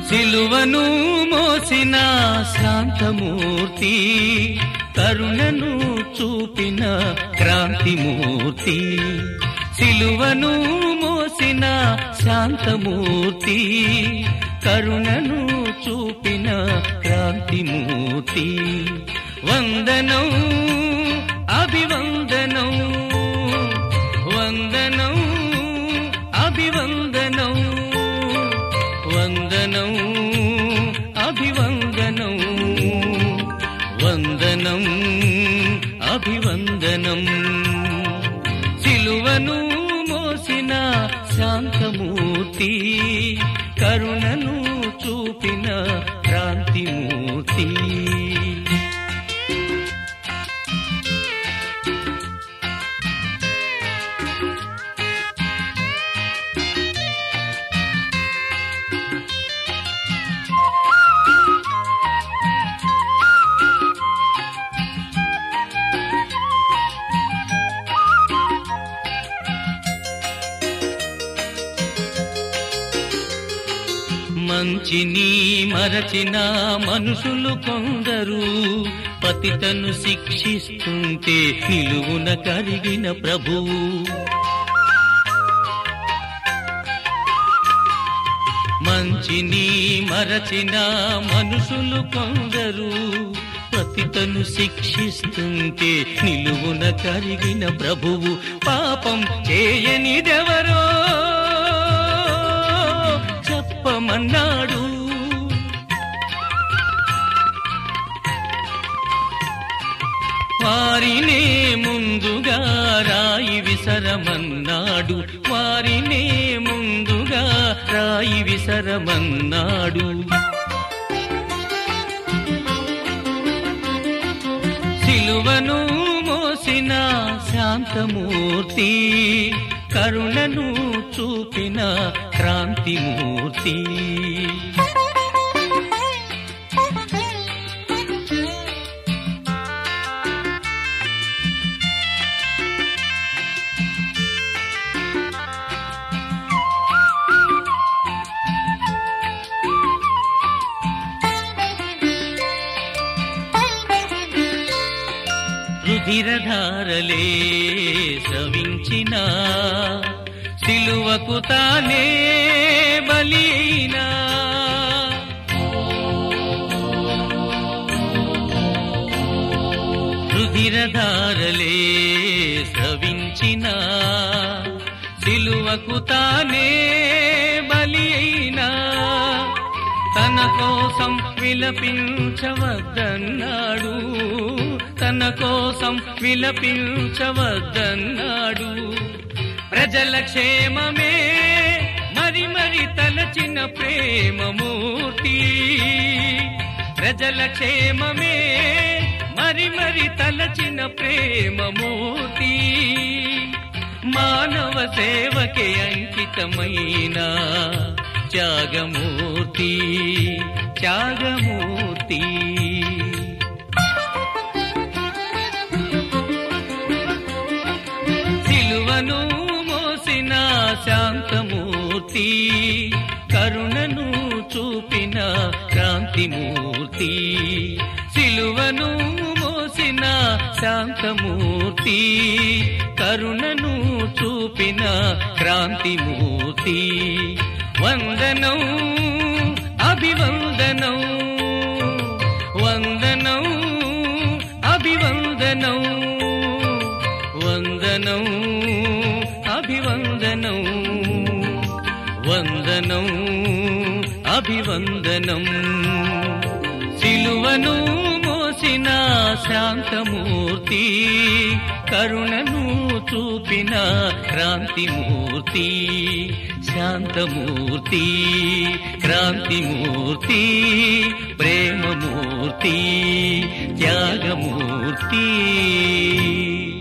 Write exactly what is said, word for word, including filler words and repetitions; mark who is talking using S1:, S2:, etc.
S1: సిలువను మోసిన శాంతమూర్తి, కరుణను చూపిన క్రాంతిమూర్తి. సిలువను మోసిన శాంతమూర్తి, కరుణను చూపిన క్రాంతిమూర్తి. వందనం అభివందనం, వందనం అభివందనం, వందనం అభివందనం, వందనం అభివందనం. సిలువను మోసిన శాంతమూర్తి, కరుణను చూపిన క్రాంతిమూర్తి. మంచిని మరచిన మనుషులు కొందరు, పతితను శిక్షిస్తుంటే నిలువున కరిగిన ప్రభువు. మంచిని మరచిన మనుషులు కొందరు, పతితను శిక్షిస్తుంటే నిలువున కరిగిన ప్రభువు. పాపం చేయనిదెవరో చెప్పమన్నాడు, వారినే ముందుగా రాయి విసరమన్నాడు, వారినే ముందుగా రాయి విసరమన్నాడు. సిలువను మోసిన శాంతమూర్తి, కరుణను చూపిన క్రాంతిమూర్తి. రుధిరధారలే సవించిన సిలువకు తానే బలినా, రుధిరధారలే సవించిన సిలువకు తానే బలినా. తన కోసం విలపించవద్దన్నాడు, తన కోసం విలపించవద్దన్నాడు. ప్రజల క్షేమమే మరి మరి తలచిన ప్రేమమూర్తి, ప్రజల క్షేమమే మరి మరి తలచిన ప్రేమమూర్తి. మానవ సేవకే అంకితమైన త్యాగమూర్తి, త్యాగమూర్తి. సిలువను మోసిన శాంతమూర్తి, కరుణను చూపిన క్రాంతిమూర్తి. సిలువను మోసిన శాంతమూర్తి, కరుణను చూపిన క్రాంతిమూర్తి. వందనం అభివందనం, వందనం అభివందనం, వందనం అభివందనం, వందనం అభివందనం. సిలువను మోసిన శాంతమూర్తి, కరుణను చూపిన క్రాంతిమూర్తి. శాంతమూర్తి, క్రాంతిమూర్తి, ప్రేమమూర్తి, త్యాగమూర్తి.